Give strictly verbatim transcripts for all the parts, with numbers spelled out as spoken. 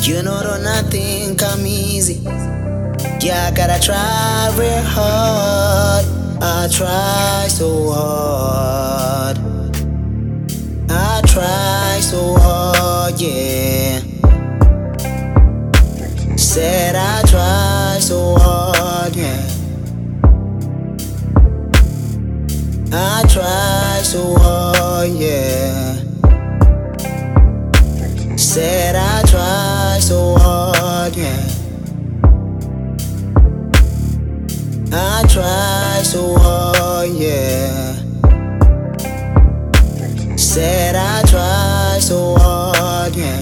You know that nothing come easy. Yeah, I gotta try real hard. I try so hard. I try so hard, yeah. Said I try so hard, yeah. I try so hard, yeah. Said I try so hard, yeah. I try so hard, yeah. Said I try so hard, yeah.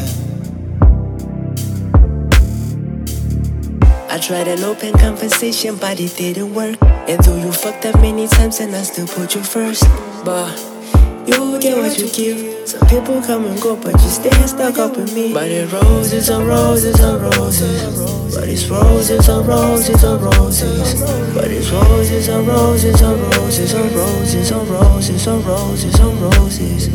I tried an open conversation, but it didn't work. And though you fucked up many times, and I still put you first. But you get what you give. Some people come and go, but you stay stuck up with me. But it's roses on roses on roses. But it's roses on roses on roses. But it's roses on roses on roses on roses on roses on roses on roses.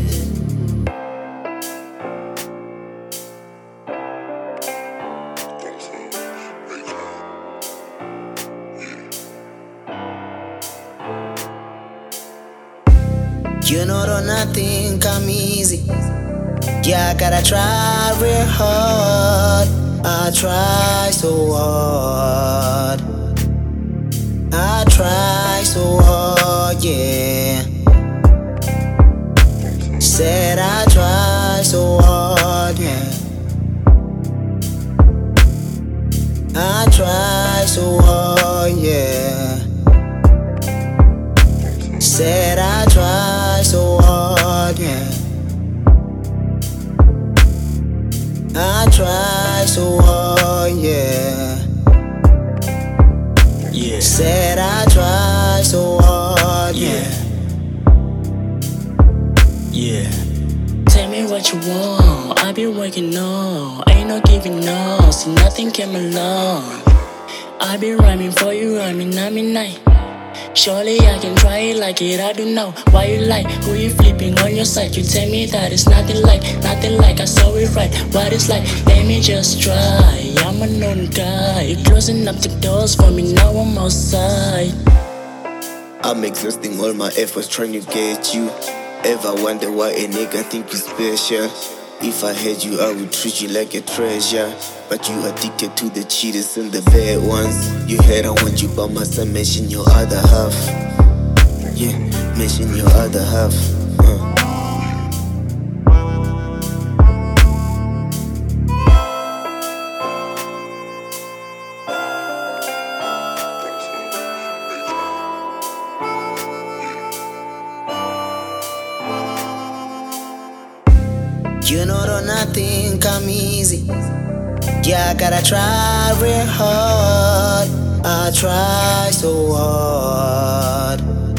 You know that nothing come easy. Yeah, I gotta try real hard. I try so hard. I try so hard, yeah. Said I try so hard, yeah. I try so hard, yeah. Said I try so hard, yeah. I try so hard, yeah. Yeah. Said I try so hard, yeah. Yeah. Tell me what you want, I be working on. Ain't no giving up, see nothing came along. I be rhyming for you, rhyming, I mean night. Surely I can try it like it, I don't know why you like, who you flipping on your side. You tell me that it's nothing like, nothing like I saw it right. What it's like, let me just try. I'm a known guy, you're closing up the doors for me, now I'm outside. I'm exhausting all my efforts trying to get you. Ever wonder why a nigga think you special? If I had you, I would treat you like a treasure. But you addicted to the cheaters and the bad ones. You heard I want you by my side, mention your other half. Yeah, mention your other half. uh. You know that nothing come easy. Yeah, I gotta try real hard. I try so hard.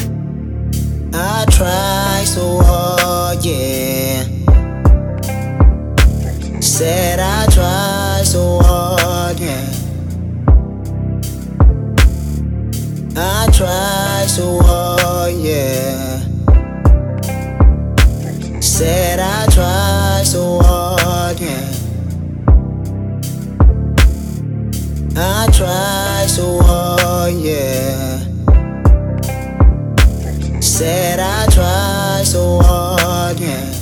I try so hard, yeah. Said I try so hard, yeah. I try so hard, yeah. Said I try so hard, yeah. I try so hard, yeah. Said I try so hard, yeah.